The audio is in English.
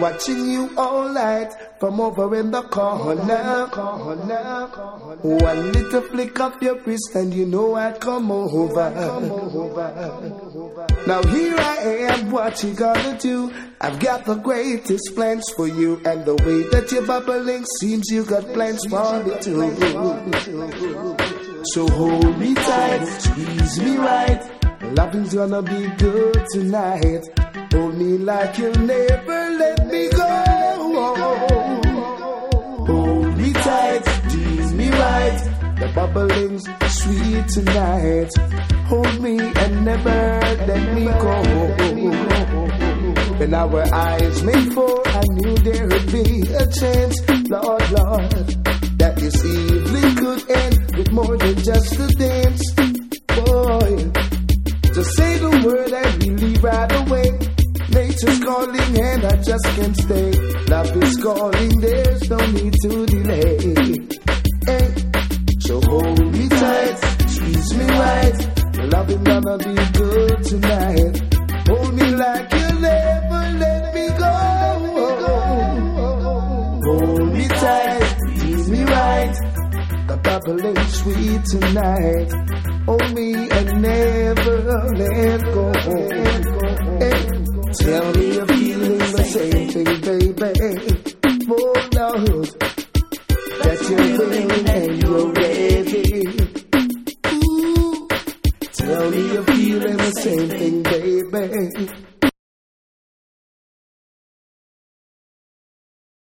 watching you all night from over in the corner. One little flick of your wrist and you know I'd come over. Now here I am, what you gonna do? I've got the greatest plans for you, and the way that you're bubbling seems you got plans for me too. So hold me tight, squeeze me right, loving's gonna be good tonight. Hold me like you'll never let me go. Hold me tight, tease me right, the bubbling's sweet tonight. Hold me and never let me go. When our eyes met for, I knew there would be a chance, Lord, that this evening could end with more than just a dance. Boy, just say the word and we leave right away. Nature's calling and I just can't stay. Love is calling, there's no need to delay. Hey. So hold me tight, squeeze me right, your loving gonna be good tonight. Hold me like you'll never let me go. Hold me tight, tease me right, the bubbling sweet tonight. Hold me and never let go. Hey. Tell me you're feeling the same thing, baby. Oh, Lord, that you're feeling and you're